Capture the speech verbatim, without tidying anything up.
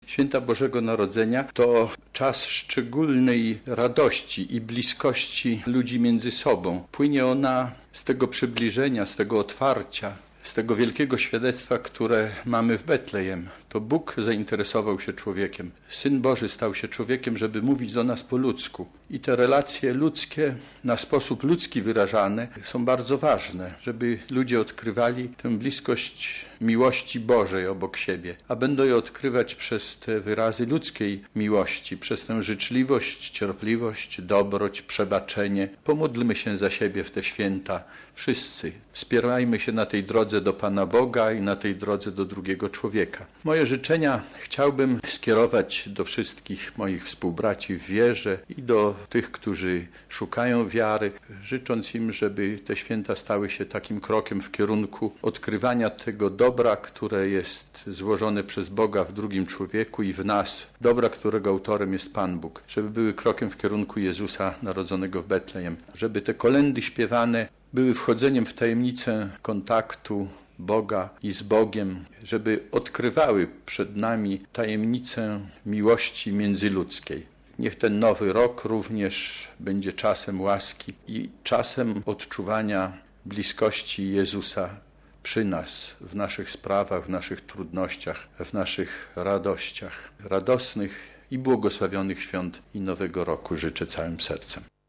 Święta Bożego Narodzenia to czas szczególnej radości i bliskości ludzi między sobą. Płynie ona z tego przybliżenia, z tego otwarcia, z tego wielkiego świadectwa, które mamy w Betlejem. To Bóg zainteresował się człowiekiem. Syn Boży stał się człowiekiem, żeby mówić do nas po ludzku. I te relacje ludzkie, na sposób ludzki wyrażane, są bardzo ważne, żeby ludzie odkrywali tę bliskość miłości Bożej obok siebie. A będą je odkrywać przez te wyrazy ludzkiej miłości, przez tę życzliwość, cierpliwość, dobroć, przebaczenie. Pomódlmy się za siebie w te święta. Wszyscy wspierajmy się na tej drodze do Pana Boga i na tej drodze do drugiego człowieka. Moje życzenia chciałbym skierować do wszystkich moich współbraci w wierze i do tych, którzy szukają wiary, życząc im, żeby te święta stały się takim krokiem w kierunku odkrywania tego dobra, które jest złożone przez Boga w drugim człowieku i w nas. Dobra, którego autorem jest Pan Bóg. Żeby były krokiem w kierunku Jezusa narodzonego w Betlejem. Żeby te kolędy śpiewane były wchodzeniem w tajemnicę kontaktu Boga i z Bogiem, żeby odkrywały przed nami tajemnicę miłości międzyludzkiej. Niech ten nowy rok również będzie czasem łaski i czasem odczuwania bliskości Jezusa przy nas, w naszych sprawach, w naszych trudnościach, w naszych radościach. Radosnych i błogosławionych świąt i nowego roku życzę całym sercem.